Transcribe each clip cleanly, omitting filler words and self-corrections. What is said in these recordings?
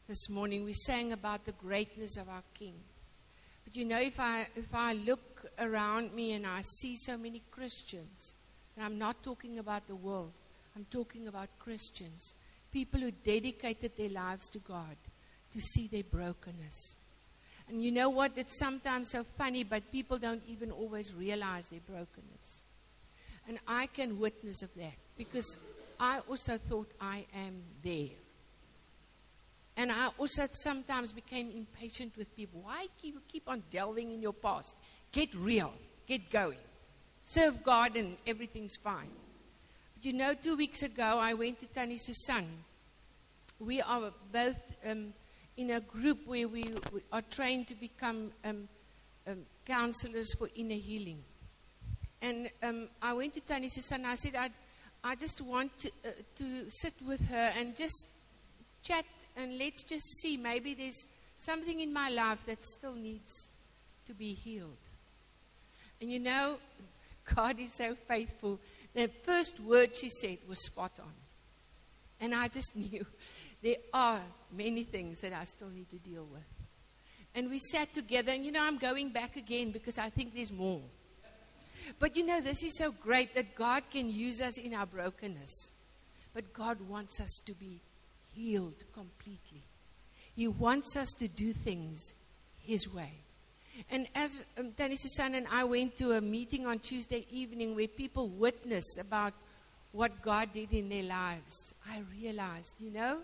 this morning. We sang about the greatness of our King. But you know, if I look around me and I see so many Christians, and I'm not talking about the world, I'm talking about Christians, people who dedicated their lives to God, to see their brokenness. And you know what? It's sometimes so funny, but people don't even always realize their brokenness. And I can witness of that, because I also thought I am there. And I also sometimes became impatient with people. Why keep on delving in your past? Get real. Get going. Serve God and everything's fine. But you know, 2 weeks ago, I went to Tannie Susan. We are both in a group where we are trained to become counselors for inner healing. And I went to Tannie Susan. I said, I just want to sit with her and just chat, and let's just see. Maybe there's something in my life that still needs to be healed. And you know, God is so faithful. The first word she said was spot on. And I just knew there are many things that I still need to deal with. And we sat together, and you know, I'm going back again because I think there's more. But you know, this is so great that God can use us in our brokenness. But God wants us to be healed completely. He wants us to do things His way. And as Tannie Susan and I went to a meeting on Tuesday evening where people witnessed about what God did in their lives, I realized, you know,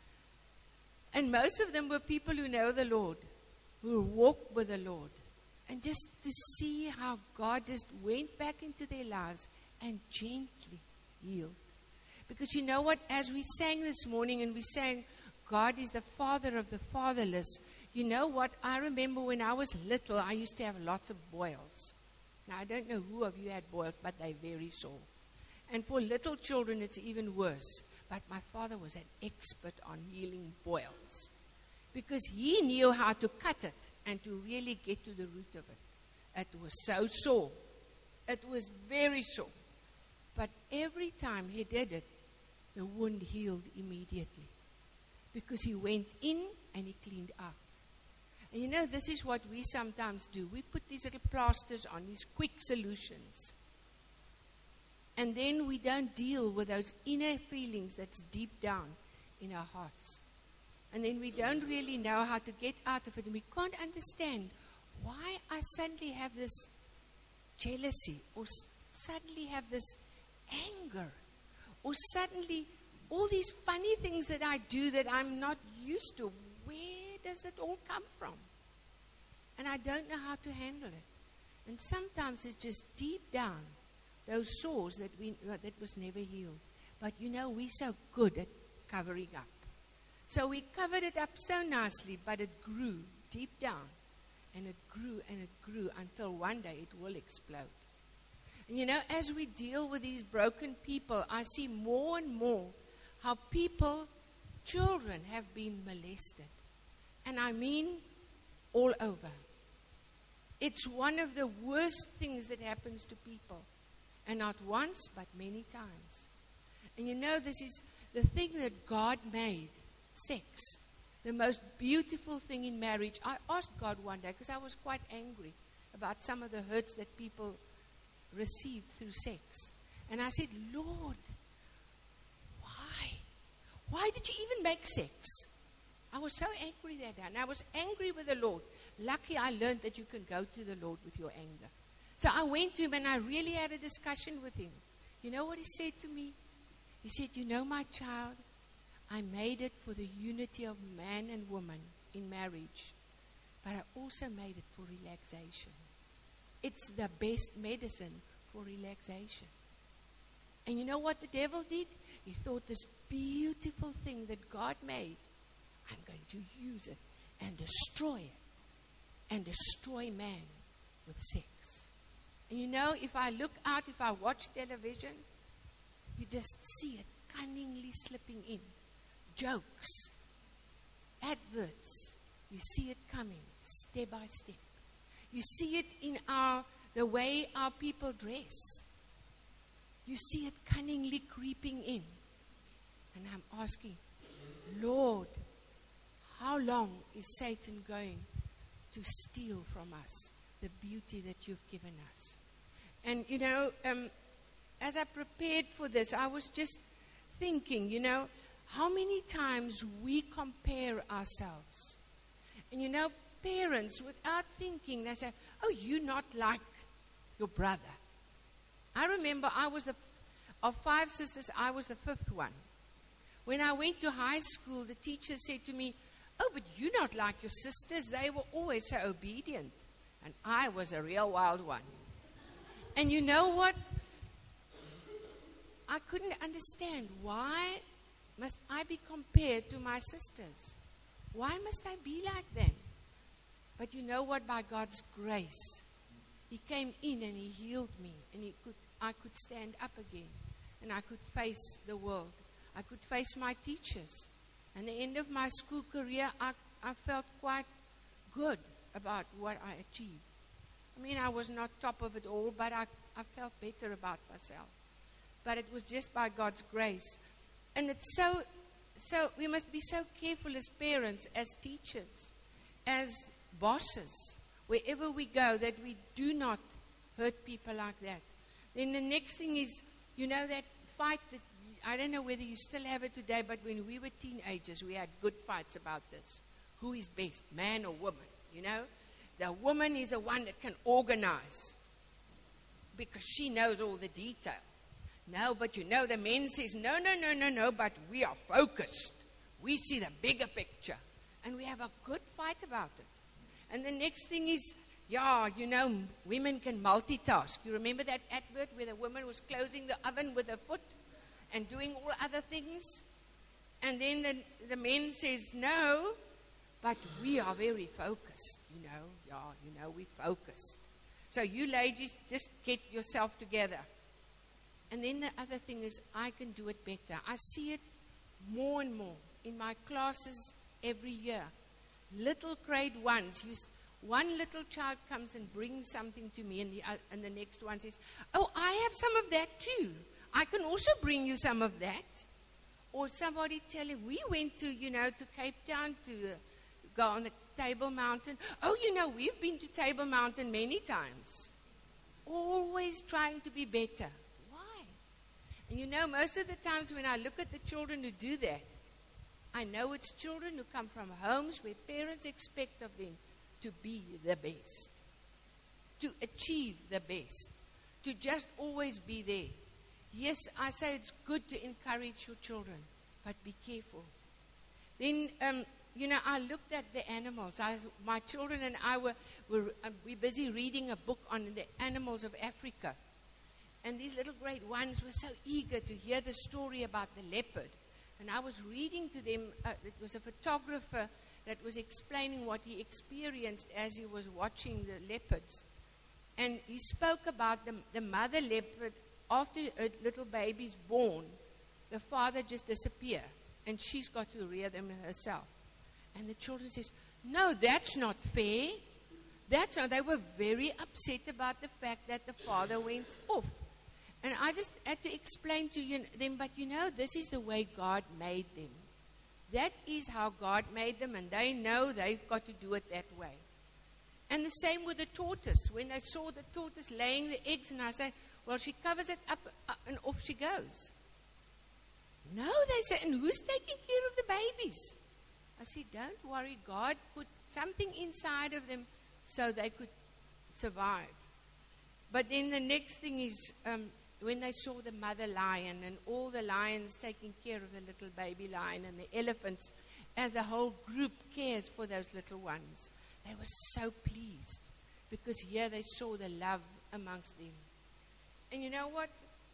and most of them were people who know the Lord, who walk with the Lord. And just to see how God just went back into their lives and gently healed. Because you know what? As we sang this morning and we sang, God is the Father of the fatherless. You know what? I remember when I was little, I used to have lots of boils. Now, I don't know who of you had boils, but they're very sore. And for little children, it's even worse. But my father was an expert on healing boils. Because he knew how to cut it and to really get to the root of it. It was so sore. It was very sore. But every time he did it, the wound healed immediately. Because he went in and he cleaned out. And you know, this is what we sometimes do. We put these little plasters on, these quick solutions. And then we don't deal with those inner feelings that's deep down in our hearts. And then we don't really know how to get out of it. And we can't understand why I suddenly have this jealousy, or suddenly have this anger, or suddenly all these funny things that I do that I'm not used to. Where does it all come from? And I don't know how to handle it. And sometimes it's just deep down, those sores that was never healed. But you know, we're so good at covering up. So we covered it up so nicely, but it grew deep down. And it grew until one day it will explode. And you know, as we deal with these broken people, I see more and more how children have been molested. And I mean all over. It's one of the worst things that happens to people. And not once, but many times. And you know, this is the thing that God made. Sex, the most beautiful thing in marriage. I asked God one day, because I was quite angry about some of the hurts that people received through sex. And I said, Lord, why? Why did you even make sex? I was so angry that day. And I was angry with the Lord. Lucky I learned that you can go to the Lord with your anger. So I went to him and I really had a discussion with him. You know what he said to me? He said, you know, my child, I made it for the unity of man and woman in marriage, but I also made it for relaxation. It's the best medicine for relaxation. And you know what the devil did? He thought this beautiful thing that God made, I'm going to use it and destroy man with sex. And you know, if I look out, if I watch television, you just see it cunningly slipping in. Jokes, adverts, you see it coming step by step. You see it in the way our people dress. You see it cunningly creeping in. And I'm asking, Lord, how long is Satan going to steal from us the beauty that you've given us? And, as I prepared for this, I was just thinking, how many times we compare ourselves. And, parents, without thinking, they say, oh, you're not like your brother. I remember of 5 sisters, I was the 5th one. When I went to high school, the teacher said to me, oh, but you're not like your sisters. They were always so obedient. And I was a real wild one. And you know what? I couldn't understand. Why must I be compared to my sisters? Why must I be like them? But you know what? By God's grace, He came in and He healed me. And I could stand up again. And I could face the world. I could face my teachers. And the end of my school career, I felt quite good about what I achieved. I mean, I was not top of it all, but I felt better about myself. But it was just by God's grace. And it's so we must be so careful as parents, as teachers, as bosses, wherever we go, that we do not hurt people like that. Then the next thing is, that fight that, I don't know whether you still have it today, but when we were teenagers, we had good fights about this. Who is best, man or woman? The woman is the one that can organize because she knows all the detail. No, but the men says, no, but we are focused. We see the bigger picture. And we have a good fight about it. And the next thing is, women can multitask. You remember that advert where the woman was closing the oven with her foot and doing all other things? And then the men says, no, but we are very focused, we're focused. So you ladies, just get yourself together. And then the other thing is, I can do it better. I see it more and more in my classes every year. Little grade ones, one little child comes and brings something to me, and the next one says, oh, I have some of that too. I can also bring you some of that. Or somebody telling, we went to Cape Town to go on the Table Mountain. Oh, we've been to Table Mountain many times. Always trying to be better. Why? And most of the times when I look at the children who do that, I know it's children who come from homes where parents expect of them to be the best, to achieve the best, to just always be there. Yes, I say it's good to encourage your children, but be careful. Then, I looked at the animals. My children and I were busy reading a book on the animals of Africa. And these little great ones were so eager to hear the story about the leopard. And I was reading to them, it was a photographer that was explaining what he experienced as he was watching the leopards. And he spoke about the mother leopard. After a little baby's born, the father just disappears, and she's got to rear them herself. And the children says, no, that's not fair. That's not. They were very upset about the fact that the father went off. And I just had to explain to them, but this is the way God made them. That is how God made them, and they know they've got to do it that way. And the same with the tortoise. When they saw the tortoise laying the eggs, and I say, well, she covers it up and off she goes. No, they say, and who's taking care of the babies? I said, don't worry, God put something inside of them so they could survive. But then the next thing is, when they saw the mother lion and all the lions taking care of the little baby lion and the elephants, as the whole group cares for those little ones, they were so pleased because here they saw the love amongst them. And you know what?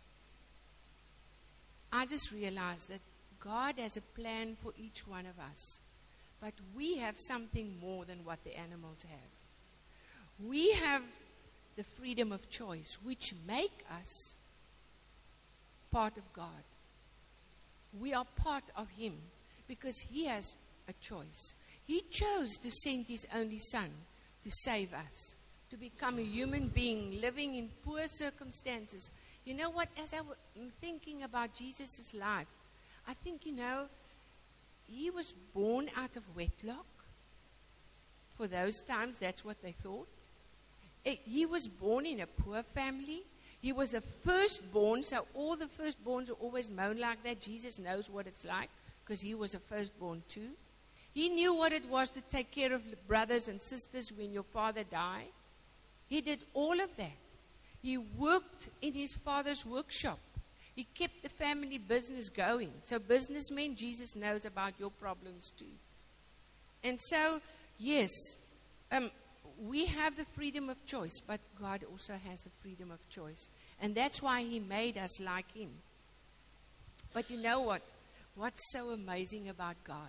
I just realized that God has a plan for each one of us. But we have something more than what the animals have. We have the freedom of choice, which make us part of God. We are part of Him because He has a choice. He chose to send His only Son to save us, to become a human being living in poor circumstances. You know what? As I'm thinking about Jesus' life, I think, he was born out of wedlock. For those times, that's what they thought. He was born in a poor family. He was a firstborn, so all the firstborns are always moan like that. Jesus knows what it's like, because he was a firstborn too. He knew what it was to take care of brothers and sisters when your father died. He did all of that. He worked in his father's workshop. He kept the family business going. So businessmen, Jesus knows about your problems too. And so, yes, we have the freedom of choice, but God also has the freedom of choice. And that's why he made us like him. But you know what? What's so amazing about God?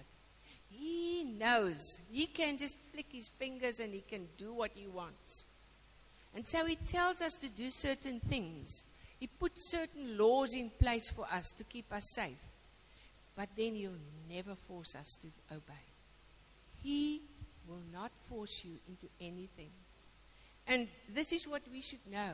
He knows. He can just flick his fingers and he can do what he wants. And so he tells us to do certain things. He puts certain laws in place for us to keep us safe. But then he'll never force us to obey. He will not force you into anything. And this is what we should know.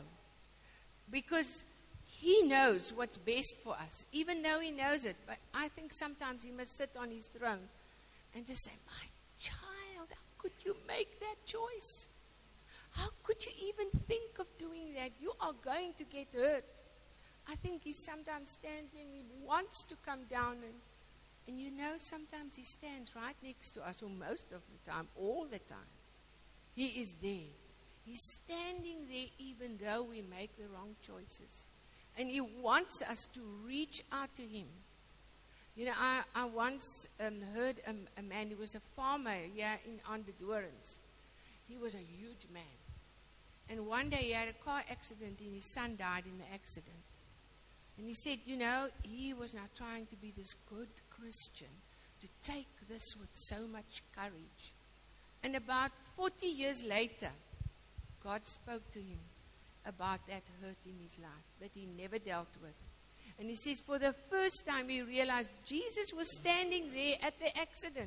Because he knows what's best for us, even though he knows it. But I think sometimes he must sit on his throne and just say, my child, how could you make that choice? How could you even think of doing that? You are going to get hurt. I think he sometimes stands there and he wants to come down and you know, sometimes he stands right next to us, or most of the time, all the time. He is there. He's standing there even though we make the wrong choices. And he wants us to reach out to him. You know, I once heard a man, he was a farmer here in Onderdoorns. He was a huge man. And one day he had a car accident and his son died in the accident. And he said, you know, he was now trying to be this good Christian, to take this with so much courage. And about 40 years later, God spoke to him about that hurt in his life that he never dealt with. And he says, for the first time he realized Jesus was standing there at the accident,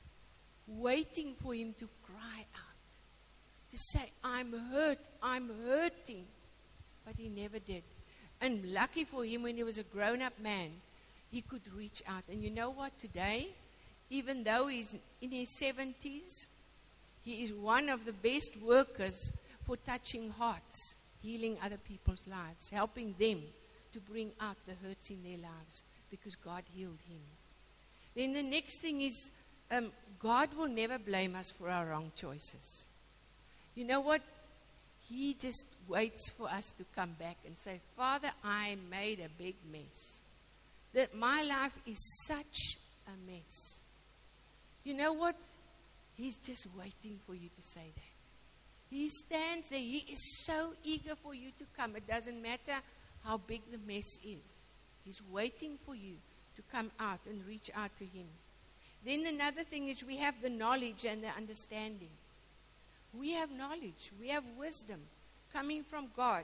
waiting for him to cry out, to say, I'm hurt, I'm hurting. But he never did. And lucky for him, when he was a grown-up man, he could reach out. And you know what? Today, even though he's in his 70s, he is one of the best workers for touching hearts, healing other people's lives, helping them to bring out the hurts in their lives, because God healed him. Then the next thing is, God will never blame us for our wrong choices. You know what? He just waits for us to come back and say, Father, I made a big mess. That my life is such a mess. You know what? He's just waiting for you to say that. He stands there. He is so eager for you to come. It doesn't matter how big the mess is. He's waiting for you to come out and reach out to him. Then another thing is, we have the knowledge and the understanding. We have knowledge. We have wisdom coming from God,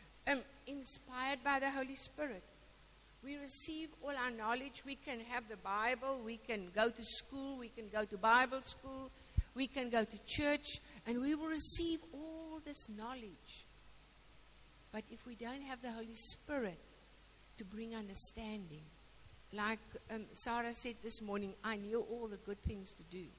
inspired by the Holy Spirit. We receive all our knowledge. We can have the Bible. We can go to school. We can go to Bible school. We can go to church. And we will receive all this knowledge. But if we don't have the Holy Spirit to bring understanding, like Sarah said this morning, I knew all the good things to do.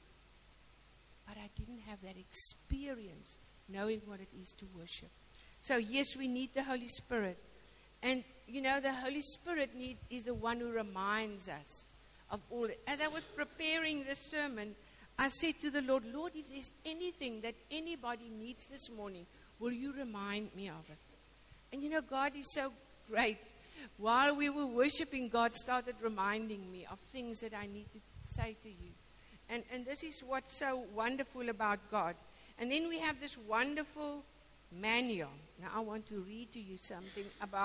But I didn't have that experience knowing what it is to worship. So yes, we need the Holy Spirit. And you know, the Holy Spirit is the one who reminds us of all it. As I was preparing this sermon, I said to the Lord, Lord, if there's anything that anybody needs this morning, will you remind me of it? And you know, God is so great. While we were worshiping, God started reminding me of things that I need to say to you. And this is what's so wonderful about God. And then we have this wonderful manual. Now I want to read to you something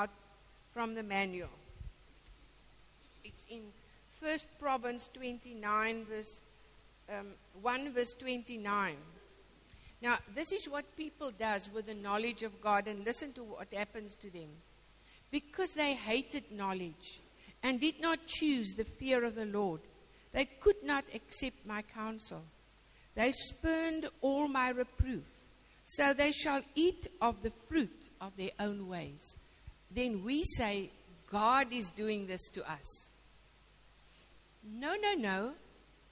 from the manual. It's in 1 Proverbs 29, verse 1, verse 29. Now, this is what people does with the knowledge of God, and listen to what happens to them. Because they hated knowledge and did not choose the fear of the Lord, they could not accept my counsel. They spurned all my reproof. So they shall eat of the fruit of their own ways. Then we say, God is doing this to us. No, no, no.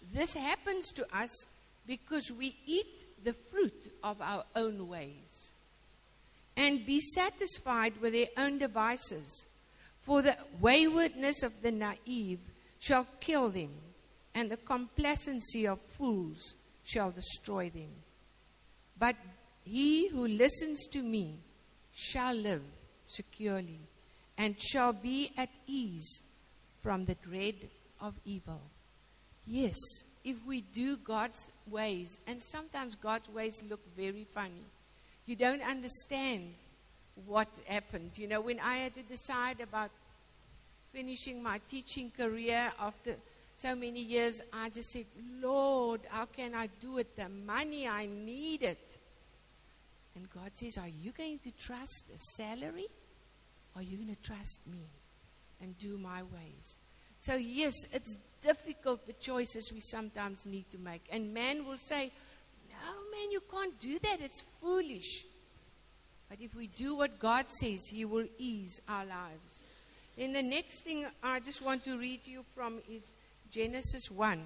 this happens to us because we eat the fruit of our own ways and be satisfied with their own devices. For the waywardness of the naive shall kill them, and the complacency of fools shall destroy them. But he who listens to me shall live securely and shall be at ease from the dread of evil. Yes, if we do God's ways, and sometimes God's ways look very funny. You don't understand what happens. You know, when I had to decide about finishing my teaching career after so many years, I just said, Lord, how can I do it? The money, I need it. And God says, are you going to trust a salary? Or are you going to trust me and do my ways? So yes, it's difficult, the choices we sometimes need to make. And man will say, no, man, you can't do that. It's foolish. But if we do what God says, He will ease our lives. Then the next thing I just want to read to you from is Genesis 1.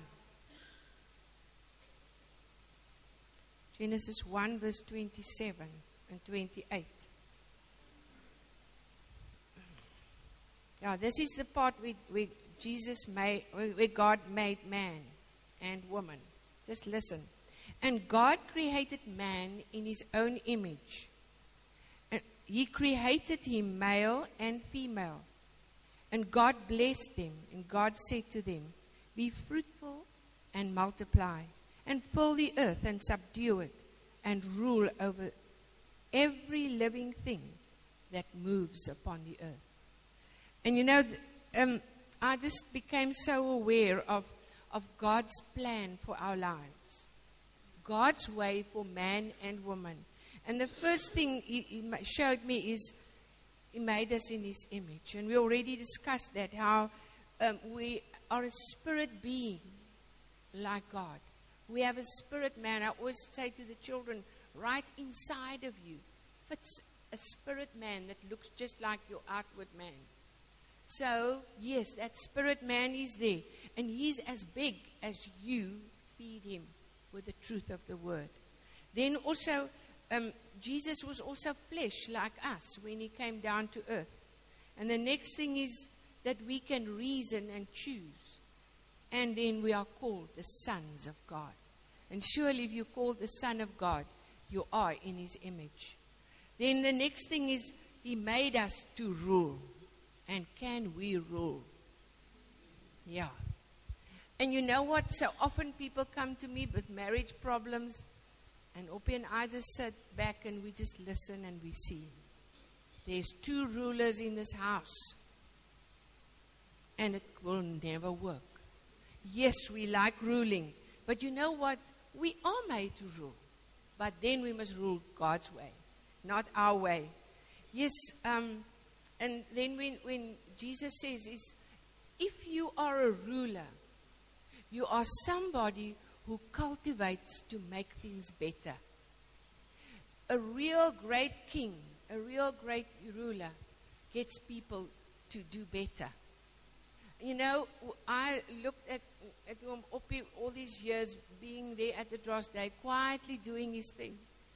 Genesis 1, verse 27 and 28. Yeah, this is the part where God made man and woman. Just listen. And God created man in His own image. And He created him male and female. And God blessed them. And God said to them, be fruitful and multiply, and fill the earth and subdue it, and rule over every living thing that moves upon the earth. And you know, I just became so aware of God's plan for our lives. God's way for man and woman. And the first thing he showed me is He made us in His image. And we already discussed that, how we are a spirit being like God. We have a spirit man. I always say to the children, right inside of you fits a spirit man that looks just like your outward man. So, yes, that spirit man is there. And he's as big as you feed him with the truth of the word. Then also, Jesus was also flesh like us when He came down to earth. And the next thing is that we can reason and choose. And then we are called the sons of God. And surely if you're called the Son of God, you are in His image. Then the next thing is He made us to rule. And can we rule? Yeah. And you know what? So often people come to me with marriage problems. And Opie and I just sit back and we just listen and we see. There's two rulers in this house. And it will never work. Yes, we like ruling. But you know what? We are made to rule. But then we must rule God's way, not our way. Yes, and then when Jesus says is, if you are a ruler, you are somebody who cultivates to make things better. A real great king, a real great ruler gets people to do better. You know, I looked at Opie all these years being there at the Dross Day, quietly doing his thing.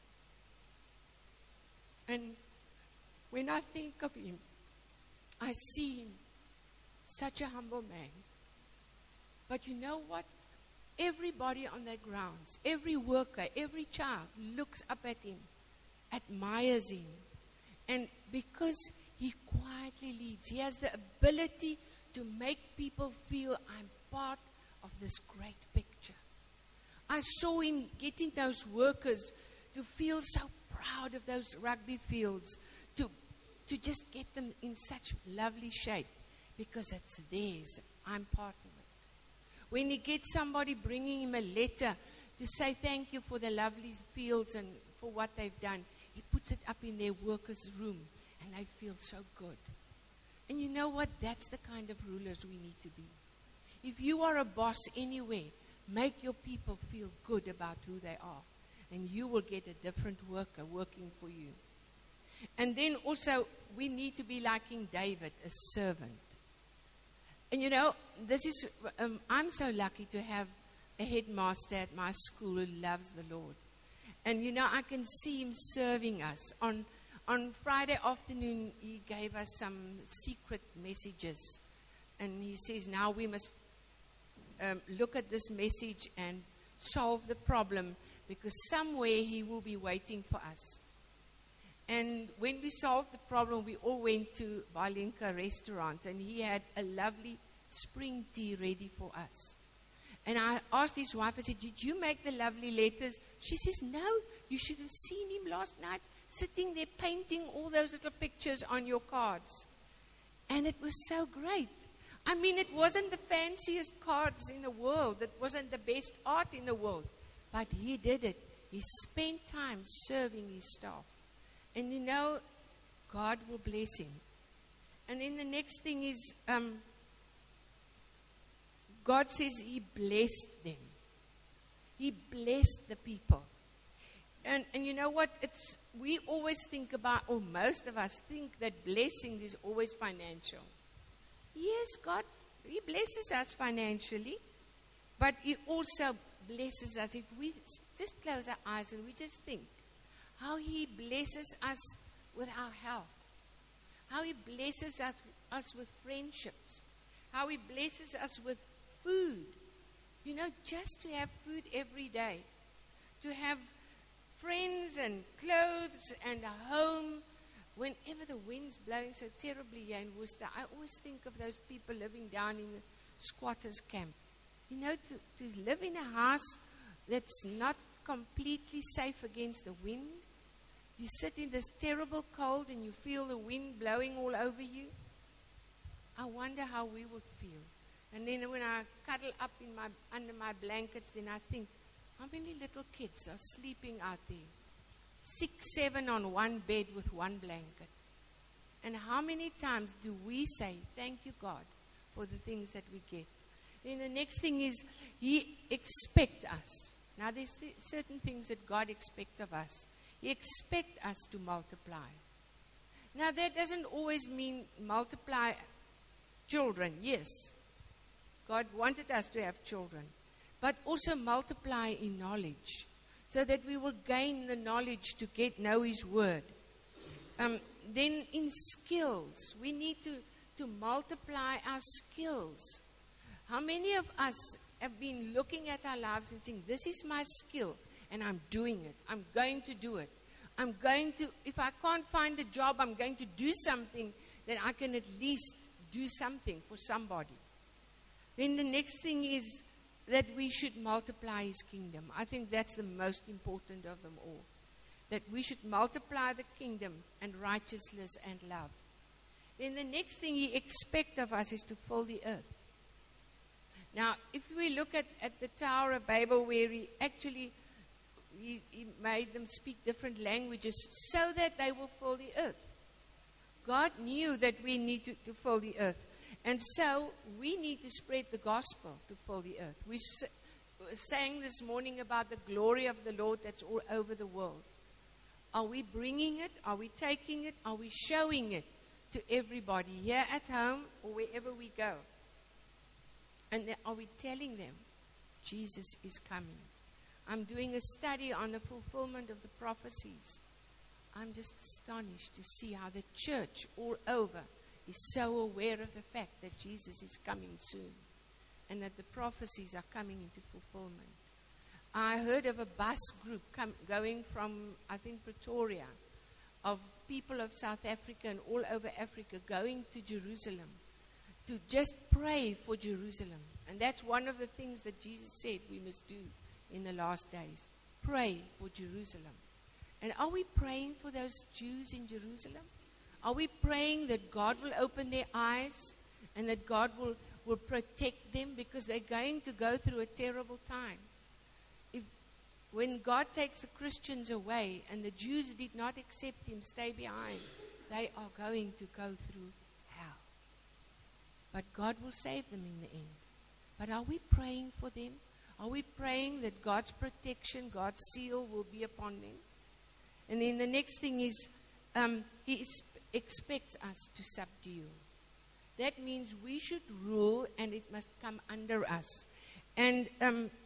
And when I think of him, I see him, such a humble man. But you know what? Everybody on the grounds, every worker, every child looks up at him, admires him. And because he quietly leads, he has the ability to make people feel I'm part of this great picture. I saw him getting those workers to feel so proud of those rugby fields, to just get them in such lovely shape because it's theirs. I'm part of it. When he gets somebody bringing him a letter to say thank you for the lovely fields and for what they've done, he puts it up in their workers' room and they feel so good. And you know what? That's the kind of rulers we need to be. If you are a boss anywhere, make your people feel good about who they are. And you will get a different worker working for you. And then also, we need to be like King David, a servant. And you know, this is, I'm so lucky to have a headmaster at my school who loves the Lord. And I can see him serving us. On Friday afternoon, he gave us some secret messages. And he says, now we must look at this message and solve the problem, because somewhere he will be waiting for us. And when we solved the problem, we all went to Valinka restaurant, and he had a lovely spring tea ready for us. And I asked his wife, I said, did you make the lovely letters? She says, no, you should have seen him last night sitting there painting all those little pictures on your cards. And it was so great. I mean, it wasn't the fanciest cards in the world. It wasn't the best art in the world. But he did it. He spent time serving his staff. And God will bless him. And then the next thing is, God says he blessed them. He blessed the people. And you know what? We always think about, or most of us think that blessing is always financial. Yes, God, he blesses us financially, but he also blesses us if we just close our eyes and we just think how he blesses us with our health, how he blesses us with friendships, how he blesses us with food. Just to have food every day, to have friends and clothes and a home. Whenever the wind's blowing so terribly here in Worcester, I always think of those people living down in the squatters' camp. To live in a house that's not completely safe against the wind. You sit in this terrible cold and you feel the wind blowing all over you. I wonder how we would feel. And then when I cuddle up under my blankets, then I think, how many little kids are sleeping out there? 6, 7 on one bed with one blanket. And how many times do we say, thank you, God, for the things that we get? Then the next thing is, he expects us. Now, there's certain things that God expects of us. He expects us to multiply. Now, that doesn't always mean multiply children. Yes, God wanted us to have children. But also multiply in knowledge, so that we will gain the knowledge to know his word. Then in skills, we need to multiply our skills. How many of us have been looking at our lives and saying, this is my skill, and I'm doing it. I'm going to do it. If I can't find a job, I'm going to do something that I can at least do something for somebody. Then the next thing is that we should multiply his kingdom. I think that's the most important of them all. That we should multiply the kingdom and righteousness and love. Then the next thing he expects of us is to fill the earth. Now, if we look at the Tower of Babel, where he made them speak different languages so that they will fill the earth. God knew that we need to fill the earth. And so we need to spread the gospel to fill the earth. We sang this morning about the glory of the Lord that's all over the world. Are we bringing it? Are we taking it? Are we showing it to everybody here at home or wherever we go? And are we telling them Jesus is coming? I'm doing a study on the fulfillment of the prophecies. I'm just astonished to see how the church all over is so aware of the fact that Jesus is coming soon and that the prophecies are coming into fulfillment. I heard of a bus group going from, I think, Pretoria, of people of South Africa and all over Africa going to Jerusalem to just pray for Jerusalem. And that's one of the things that Jesus said we must do in the last days. Pray for Jerusalem. And are we praying for those Jews in Jerusalem? Are we praying that God will open their eyes and that God will protect them, because they're going to go through a terrible time? When God takes the Christians away and the Jews did not accept him, stay behind, they are going to go through hell. But God will save them in the end. But are we praying for them? Are we praying that God's protection, God's seal will be upon them? And then the next thing is, he expects us to subdue. That means we should rule and it must come under us. And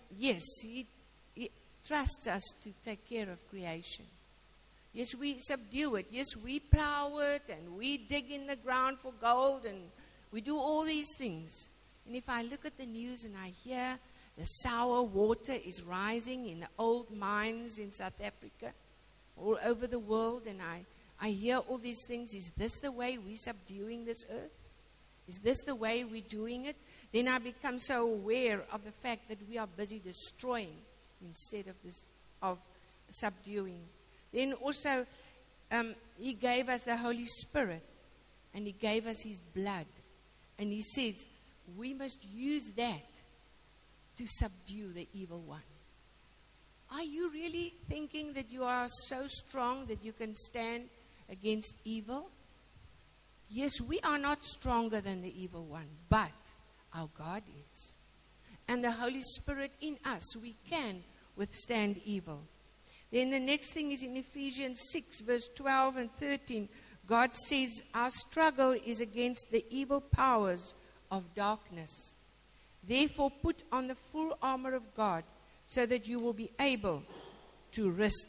yes, he trusts us to take care of creation. Yes, we subdue it. Yes, we plow it and we dig in the ground for gold and we do all these things. And if I look at the news and I hear the sour water is rising in the old mines in South Africa, all over the world, and I hear all these things, is this the way we're subduing this earth? Is this the way we're doing it? Then I become so aware of the fact that we are busy destroying instead of subduing. Then also, He gave us the Holy Spirit, and He gave us His blood. And He says, we must use that to subdue the evil one. Are you really thinking that you are so strong that you can stand against evil? Yes, we are not stronger than the evil one, but our God is. And the Holy Spirit in us, we can withstand evil. Then the next thing is in Ephesians 6, verse 12 and 13. God says our struggle is against the evil powers of darkness. Therefore, put on the full armor of God so that you will be able to resist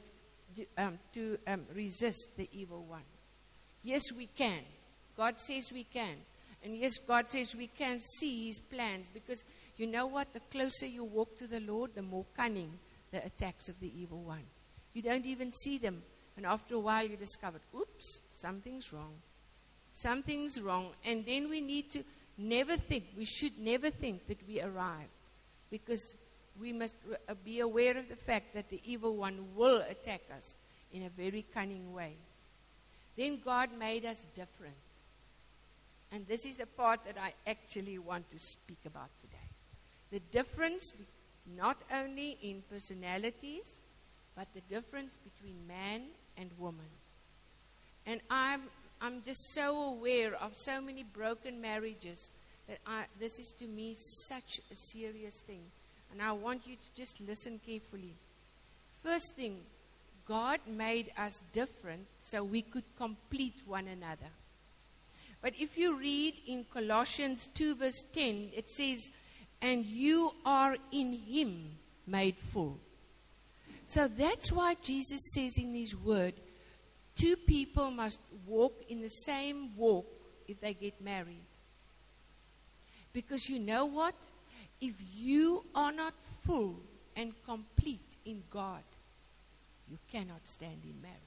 the evil one. Yes, we can. God says we can. And yes, God says we can see His plans, because you know what? The closer you walk to the Lord, the more cunning the attacks of the evil one. You don't even see them. And after a while you discover, oops, something's wrong. Something's wrong. And then we need to we should never think that we arrived. Because we must be aware of the fact that the evil one will attack us in a very cunning way. Then God made us different. And this is the part that I actually want to speak about today. The difference, not only in personalities, but the difference between man and woman. And I'm just so aware of so many broken marriages that this is to me such a serious thing. And I want you to just listen carefully. First thing, God made us different so we could complete one another. But if you read in Colossians 2 verse 10, it says, and you are in Him made full. So that's why Jesus says in His word, two people must walk in the same walk if they get married. Because you know what? If you are not full and complete in God, you cannot stand in marriage.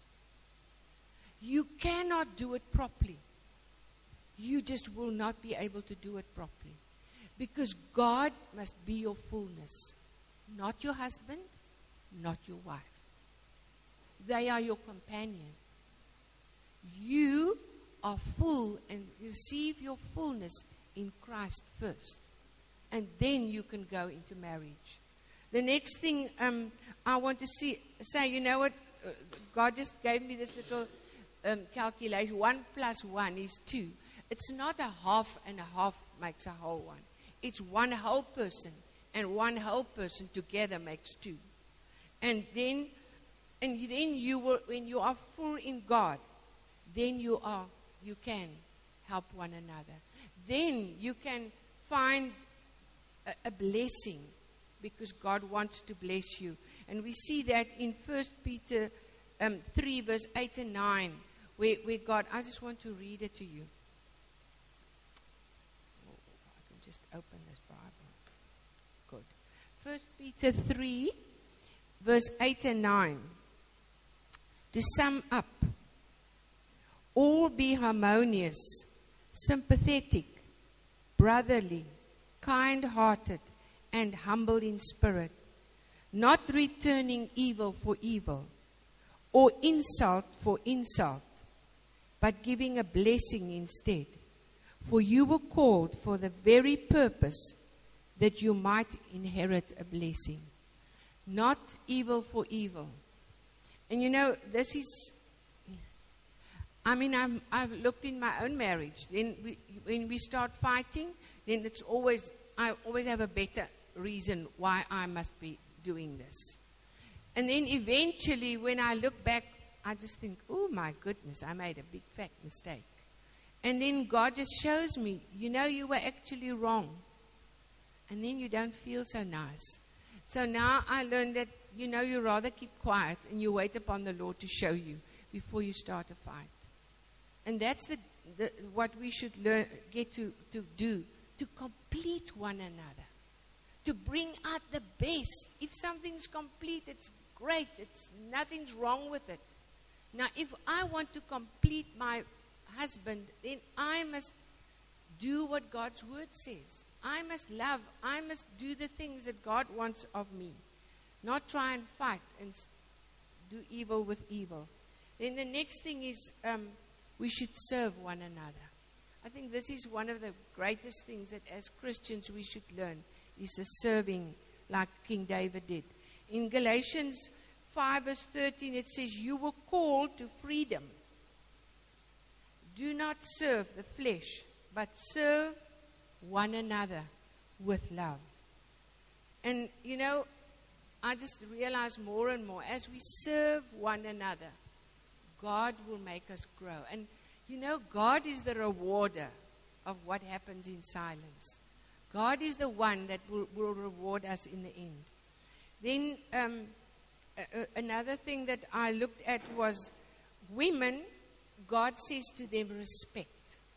You cannot do it properly. You just will not be able to do it properly. Because God must be your fullness. Not your husband, not your wife. They are your companion. You are full and receive your fullness in Christ first. And then you can go into marriage. The next thing I want to say, you know what? God just gave me this little calculation. 1 + 1 is 2. It's not a half and a half makes a whole one. It's one whole person, and one whole person together makes 2. And then you will, when you are full in God, then you can help one another. Then you can find a blessing, because God wants to bless you. And we see that in 1 Peter 3 verse 8 and 9, where God, I just want to read it to you. I can just open this Bible. Good. 1 Peter 3 verse 8 and 9. To sum up, all be harmonious, sympathetic, brotherly, kind-hearted, and humble in spirit, not returning evil for evil, or insult for insult, but giving a blessing instead. For you were called for the very purpose that you might inherit a blessing. Not evil for evil. And you know, this is, I've looked in my own marriage. Then when we start fighting, then I always have a better reason why I must be doing this. And then eventually, when I look back, I just think, oh my goodness, I made a big fat mistake. And then God just shows me, you know, you were actually wrong. And then you don't feel so nice. So now I learned that, you rather keep quiet and you wait upon the Lord to show you before you start a fight. And that's what we should get to do, to complete one another, to bring out the best. If something's complete, it's great. Nothing's wrong with it. Now, if I want to complete my husband, then I must do what God's word says. I must love. I must do the things that God wants of me. Not try and fight and do evil with evil. Then the next thing is we should serve one another. I think this is one of the greatest things that as Christians we should learn, is the serving like King David did. In Galatians 5 verse 13 it says, you were called to freedom. Do not serve the flesh, but serve one another with love. And I just realize more and more, as we serve one another, God will make us grow. And God is the rewarder of what happens in silence. God is the one that will reward us in the end. Then another thing that I looked at was women, God says to them, respect.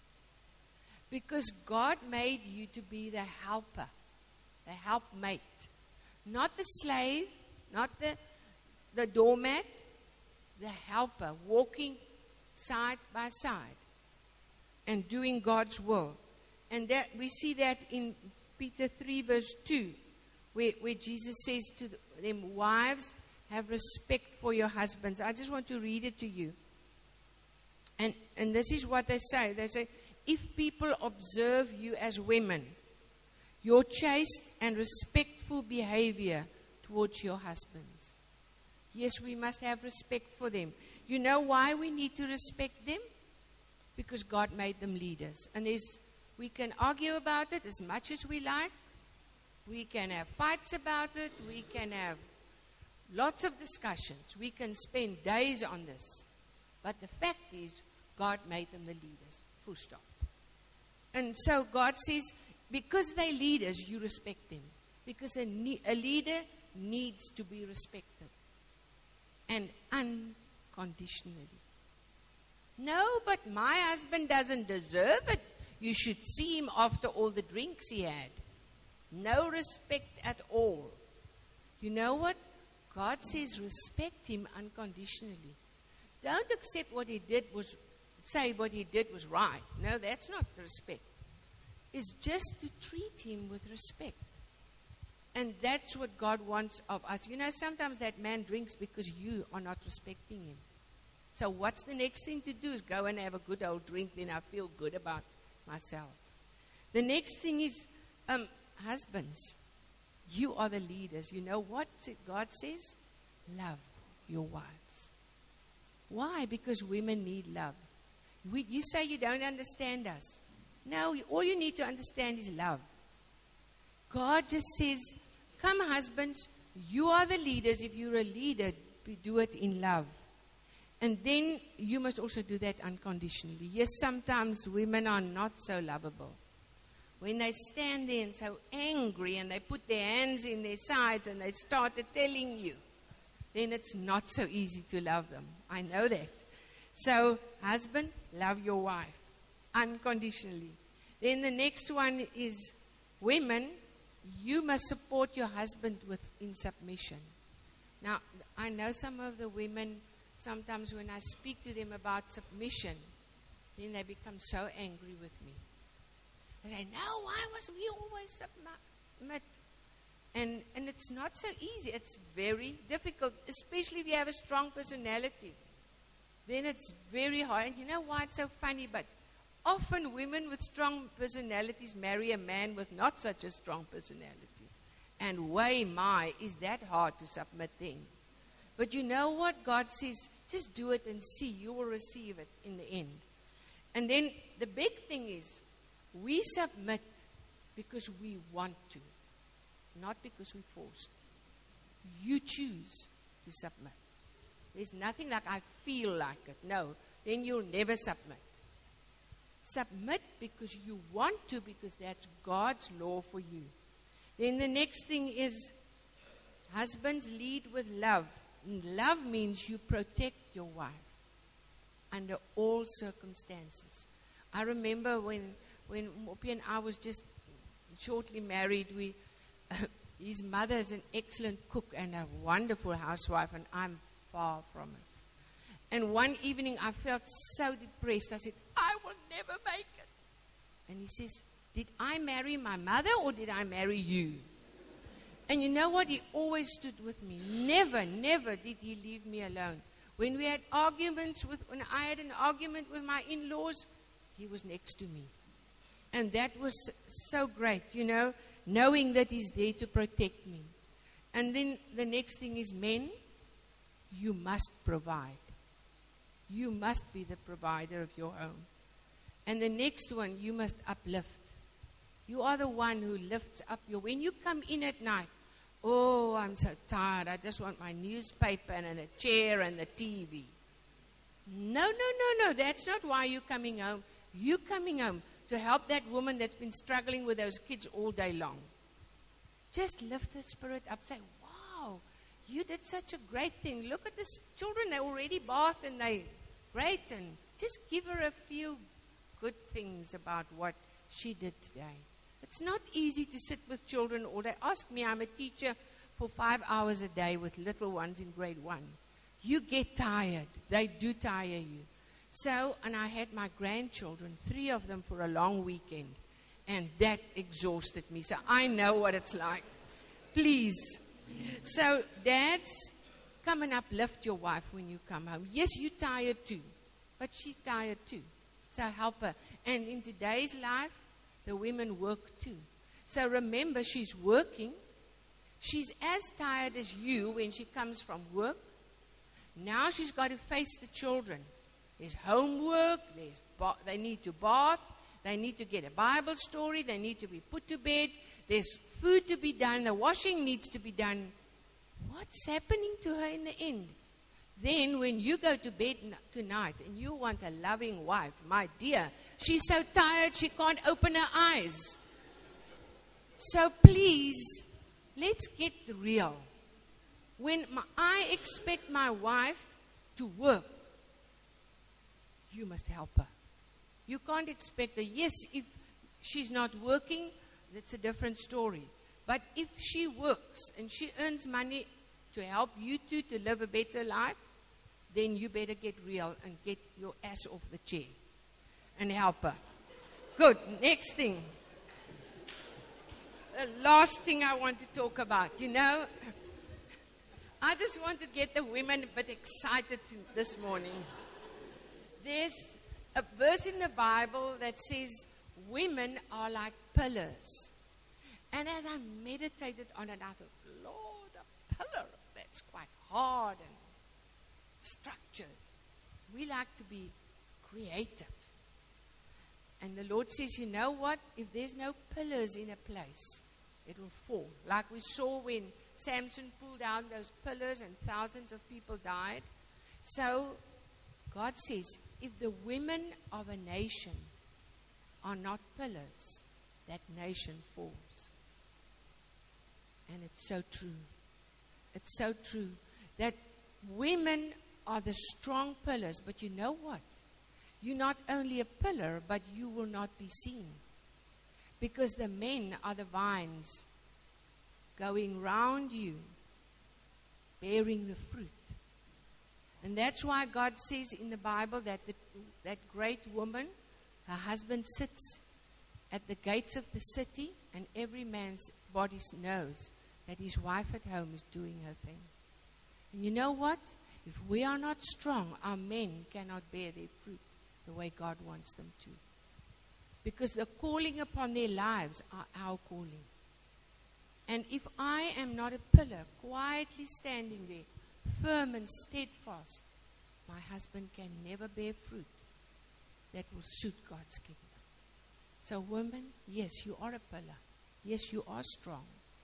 Because God made you to be the helper, the helpmate. Not the slave, not the doormat, the helper, walking side by side and doing God's will. And that we see that in Peter 3 verse 2, where Jesus says to them, wives, have respect for your husbands. I just want to read it to you. And this is what they say. They say, if people observe you as women, your chaste and respectful behavior towards your husbands. Yes, we must have respect for them. You know why we need to respect them? Because God made them leaders. And we can argue about it as much as we like. We can have fights about it. We can have lots of discussions. We can spend days on this. But the fact is, God made them the leaders. Full stop. And so God says, because they're leaders, you respect them. Because a leader needs to be respected. And unconditionally. No, but my husband doesn't deserve it. You should see him after all the drinks he had. No respect at all. You know what? God says respect him unconditionally. Don't accept what he did say what he did was right. No, that's not respect. It's just to treat him with respect. And that's what God wants of us. Sometimes that man drinks because you are not respecting him. So what's the next thing to do is go and have a good old drink, then I feel good about myself. The next thing is, husbands, you are the leaders. You know what God says? Love your wives. Why? Because women need love. You say you don't understand us. No, all you need to understand is love. God just says, come husbands, you are the leaders. If you're a leader, do it in love. And then you must also do that unconditionally. Yes, sometimes women are not so lovable. When they stand there and so angry and they put their hands in their sides and they started telling you, then it's not so easy to love them. I know that. So, husband, love your wife unconditionally. Then the next one is women, you must support your husband in submission. Now, I know some of the women, sometimes when I speak to them about submission, then they become so angry with me. They say, no, why must we always submit? And it's not so easy. It's very difficult, especially if you have a strong personality. Then it's very hard. And you know why it's so funny? But often women with strong personalities marry a man with not such a strong personality. And is that hard to submit then? But you know what? God says, just do it and see. You will receive it in the end. And then the big thing is, we submit because we want to, not because we're forced. You choose to submit. There's nothing like I feel like it. No, then you'll never submit. Submit because you want to, because that's God's law for you. Then the next thing is Husbands, lead with love. And love means you protect your wife under all circumstances. I remember when Mopi and I was just shortly married, his mother is an excellent cook and a wonderful housewife, and I'm far from it. And one evening I felt so depressed. I said, I will never make it. And he says, did I marry my mother or did I marry you? And you know what? He always stood with me. Never, never did he leave me alone. When we had arguments, when I had an argument with my in-laws, he was next to me. And that was so great, knowing that he's there to protect me. And then the next thing is, men, you must provide. You must be the provider of your home. And the next one, you must uplift. You are the one who lifts up when you come in at night, oh, I'm so tired. I just want my newspaper and a chair and the TV. No. That's not why you're coming home. You're coming home to help that woman that's been struggling with those kids all day long. Just lift her spirit up. Say, wow, you did such a great thing. Look at these children. They already bathed and they're great. And just give her a few good things about what she did today. It's not easy to sit with children all day. Ask me, I'm a teacher for 5 hours a day with little ones in grade 1. You get tired. They do tire you. So, and I had my grandchildren, 3 of them for a long weekend. And that exhausted me. So I know what it's like. Please. So, dads, come and uplift your wife when you come home. Yes, you're tired too. But she's tired too. So help her. And in today's life, the women work too. So remember, she's working. She's as tired as you when she comes from work. Now she's got to face the children. There's homework. They need to bath. They need to get a Bible story. They need to be put to bed. There's food to be done. The washing needs to be done. What's happening to her in the end? Then when you go to bed tonight and you want a loving wife, my dear, she's so tired she can't open her eyes. So please, let's get real. When I expect my wife to work, you must help her. You can't expect her. Yes, if she's not working, that's a different story. But if she works and she earns money to help you two to live a better life, then you better get real and get your ass off the chair and help her. Good. Next thing. The last thing I want to talk about. I just want to get the women a bit excited this morning. There's a verse in the Bible that says women are like pillars. And as I meditated on it, I thought, Lord, a pillar, that's quite hard and structured. We like to be creative. And the Lord says, you know what? If there's no pillars in a place, it will fall. Like we saw when Samson pulled down those pillars and thousands of people died. So God says, if the women of a nation are not pillars, that nation falls. And it's so true. It's so true that women are the strong pillars. But you know what? You're not only a pillar, but you will not be seen. Because the men are the vines going round you, bearing the fruit. And that's why God says in the Bible that that great woman, her husband sits at the gates of the city, and every man's body knows that his wife at home is doing her thing. And you know what? If we are not strong, our men cannot bear their fruit the way God wants them to. Because the calling upon their lives are our calling. And if I am not a pillar, quietly standing there, firm and steadfast, my husband can never bear fruit that will suit God's kingdom. So women, yes, you are a pillar. Yes, you are strong.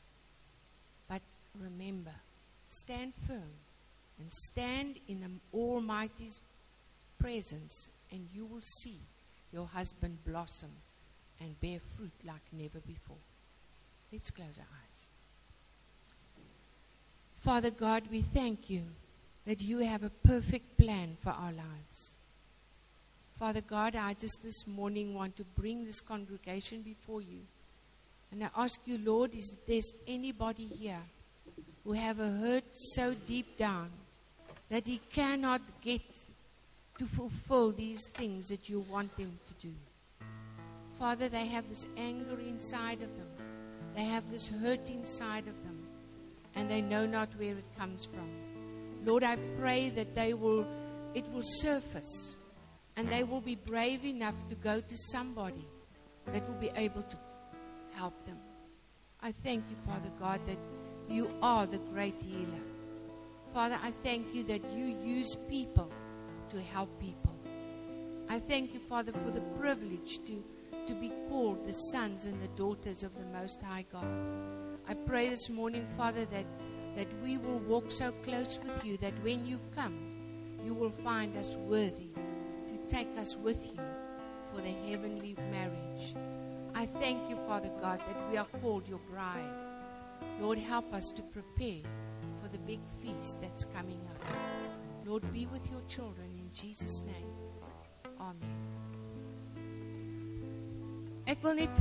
But remember, stand firm and stand in the Almighty's presence, and you will see your husband blossom and bear fruit like never before. Let's close our eyes. Father God, we thank you that you have a perfect plan for our lives. Father God, I just this morning want to bring this congregation before you. And I ask you, Lord, is there's anybody here who have a hurt so deep down that he cannot get to fulfill these things that you want them to do. Father, they have this anger inside of them. They have this hurt inside of them. And they know not where it comes from. Lord, I pray that it will surface. And they will be brave enough to go to somebody that will be able to help them. I thank you, Father God, that you are the great healer. Father, I thank you that you use people to help people. I thank you, Father, for the privilege to be called the sons and the daughters of the Most High God. I pray this morning, Father, that we will walk so close with you that when you come, you will find us worthy to take us with you for the heavenly marriage. I thank you, Father God, that we are called your bride. Lord, help us to prepare for the big feast that's coming up. Lord, be with your children in Jesus' name. Amen. Ek wil net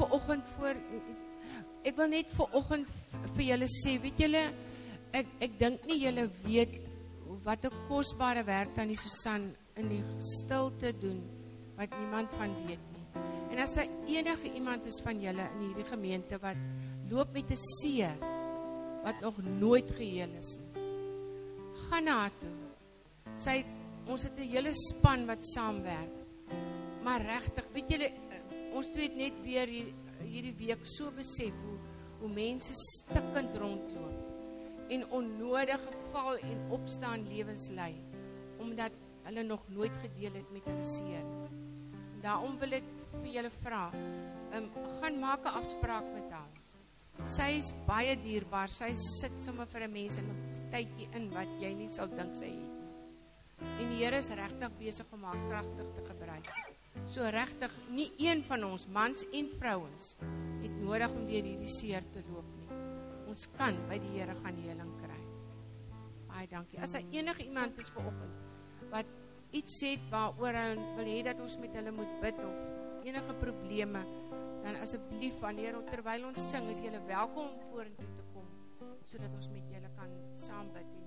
vanoggend vir julle sê, weet julle, ek dink nie julle weet wat 'n kosbare werk aan die Susan in die stilte doen wat niemand van weet nie. En as daar enige iemand is van julle in hierdie gemeente wat loop met 'n seer wat nog nooit geheel is nie, gaan na haar toe. Ons het 'n hele span wat saamwerk. Maar regtig, weet julle, ons het net weer hierdie week so besef hoe mense stikkend rondloop en onnodige val en opstaan lewens lei, omdat hulle nog nooit gedeel het met hulle seer. Daarom wil ek vir julle vra, gaan maak 'n afspraak met haar. Sy is baie dierbaar, sy sit sommer vir 'n mens in 'n tydjie in wat jy nie sal dink sy het. En die Here is regtig besig om haar kragtig te gebruik. So regtig, nie een van ons, mans en vrouens, het nodig om deur hierdie seer te loop nie. Ons kan by die Here gaan heling kry. Baie dankie. As daar enige iemand is vanoggend wat iets het waaroor hulle wil hê dat ons met hulle moet bid of enige probleme, dan asseblief terwyl ons sing, is julle welkom om vorentoe te kom sodat ons met julle kan saam bid.